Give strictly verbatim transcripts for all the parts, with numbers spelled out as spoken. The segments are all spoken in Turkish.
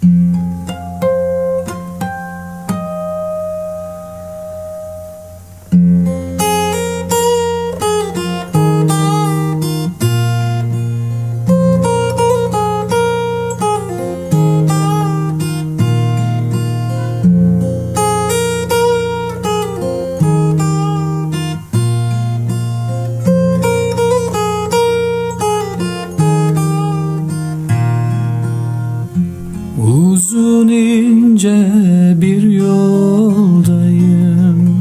Uzun ince bir yoldayım,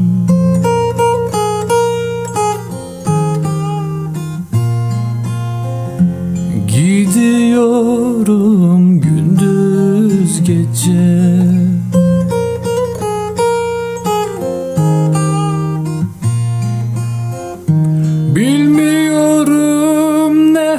gidiyorum gündüz gece. Bilmiyorum ne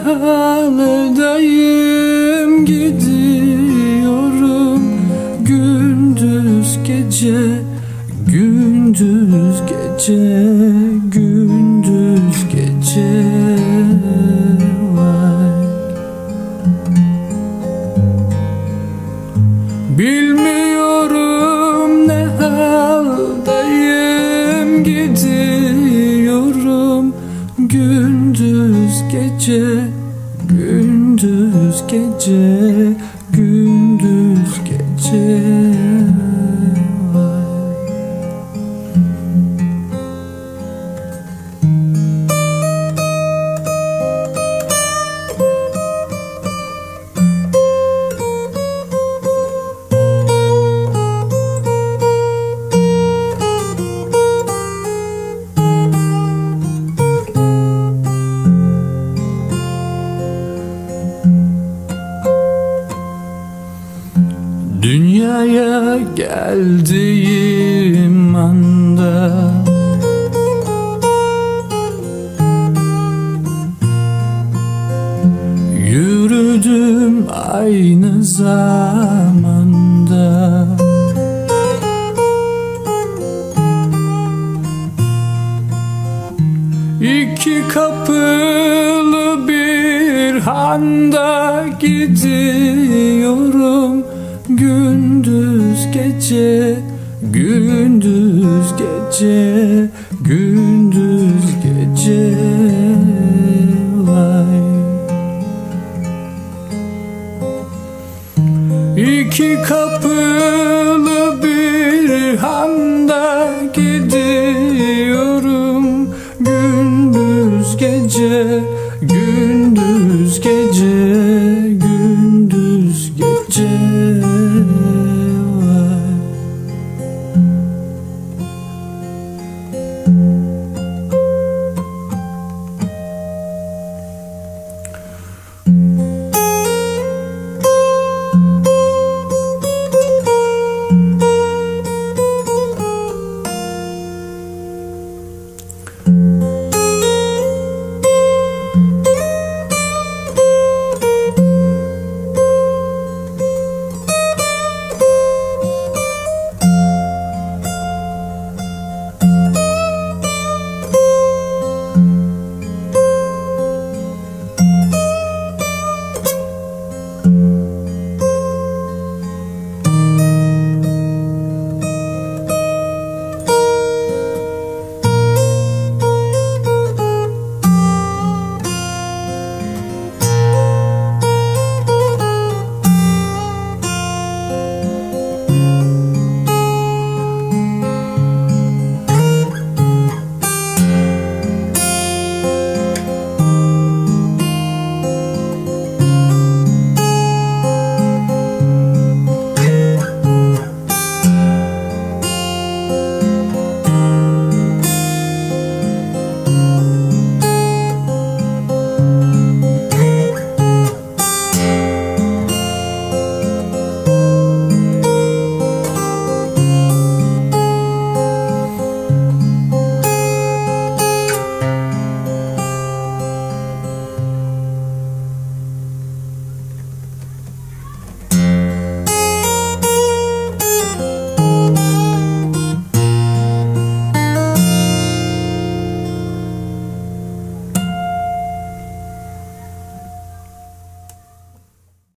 haldeyim, gidiyorum gündüz gece, gündüz gece, gündüz gece. Vay. Bilmiyorum ne haldeyim, gidiyorum gündüz gece, gündüz gece, gündüz gece. Vay. Dünyaya geldiğim anda yürüdüm aynı zamanda. İki kapılı bir handa gidiyorum gündüz gece, gündüz gece, gündüz gece. Vay. İki kapılı bir handa gidiyorum gündüz gece, gündüz gece, gündüz gece.